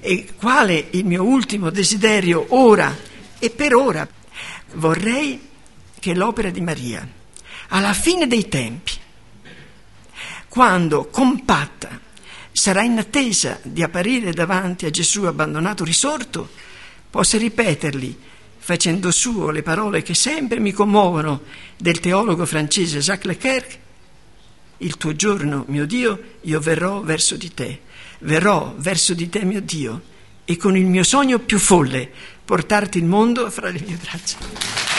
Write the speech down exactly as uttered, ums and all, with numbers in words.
E quale il mio ultimo desiderio ora e per ora? Vorrei che l'opera di Maria, alla fine dei tempi, quando compatta sarà in attesa di apparire davanti a Gesù abbandonato risorto, possa ripetergli, facendo suo le parole che sempre mi commuovono del teologo francese Jacques Leclerc: il tuo giorno, mio Dio, io verrò verso di te, verrò verso di te, mio Dio, e con il mio sogno più folle portarti il mondo fra le mie braccia.